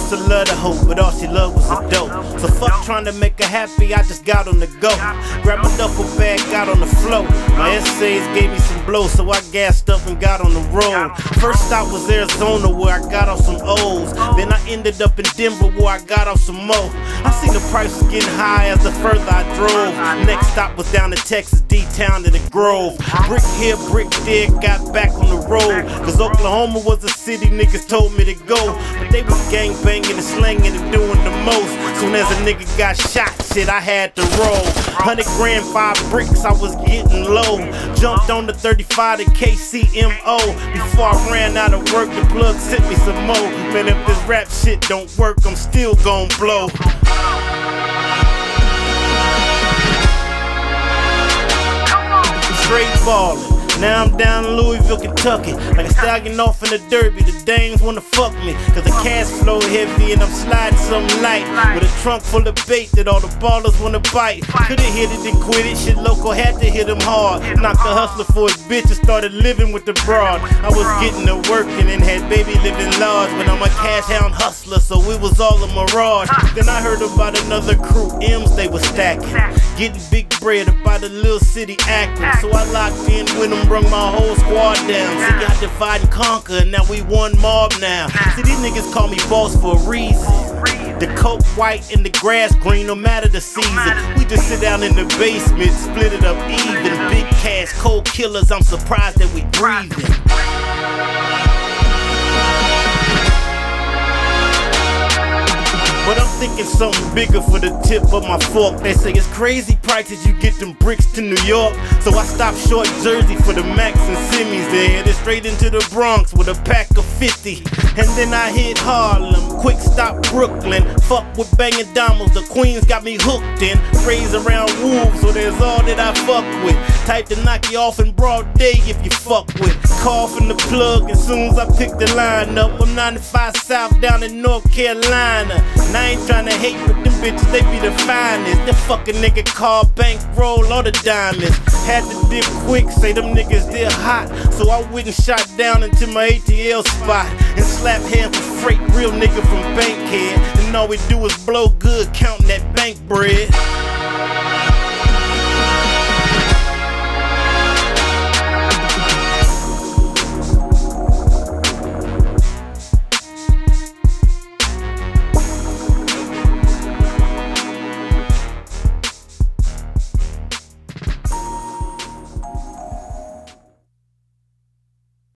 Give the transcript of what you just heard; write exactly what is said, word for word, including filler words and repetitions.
used to love the hoe, but all she loved was the dope. So fuck trying to make her happy, I just got on the go. Grabbed my duffel bag, got on the flow. My essays gave me some blow, so I gassed up and got on the road. First stop was Arizona, where I got off some O's. Then I ended up in Denver, where I got off some more. I seen the prices getting high as the further I drove. Next stop was down to Texas, D-Town to the Grove. Brick here, brick there, got back on the road. Cause Oklahoma was the city niggas told me to go. But they was gang banging and slanging and doing the most. Soon as a nigga got shot, shit, I had to roll. Hundred grand, five bricks, I was getting low. Jumped on the thirty-five to K C M O. Before I ran out of work, the plug sent me some more. Man, if this rap shit don't work, I'm still gon' blow. Straight ballin'. Now I'm down in Louisville, Kentucky. Like a stallion off in the derby. The dames wanna fuck me, cause the cash flow heavy and I'm sliding something light. With a trunk full of bait that all the ballers wanna bite. Could've hit it and quit it, shit local had to hit him hard. Knocked the hustler for his bitch and started living with the broad. I was getting to working and had baby living large. But I'm a cash hound hustler, so it was all a mirage. Then I heard about another crew, M's they was stacking. Getting big bread up out of little city Akron. So I locked in with them, brung my whole squad down. See, I divide and conquer, now we one mob now. See, these niggas call me boss for a reason. The coke white and the grass green, no matter the season. We just sit down in the basement, split it up even. Big cash, cold killers, I'm surprised that we breathing. But I'm thinking something bigger for the tip of my fork. They say it's crazy prices you get them bricks to New York. So I stopped short Jersey for the Max and Simmies. They headed straight into the Bronx with a pack of fifty. And then I hit Harlem, quick stop Brooklyn. Fuck with banging dominoes, the Queens got me hooked in. Raised around wolves, so there's all that I fuck with. Type to knock you off in broad day if you fuck with. Call from the plug as soon as I pick the line up. I'm ninety-five South down in North Carolina. I ain't tryna hate, but them bitches, they be the finest. That fucking nigga call bankroll all the diamonds. Had to dip quick, say them niggas still hot. So I went and shot down into my A T L spot and slap hand for freight, real nigga from Bankhead. And all we do is blow good, counting that bank bread.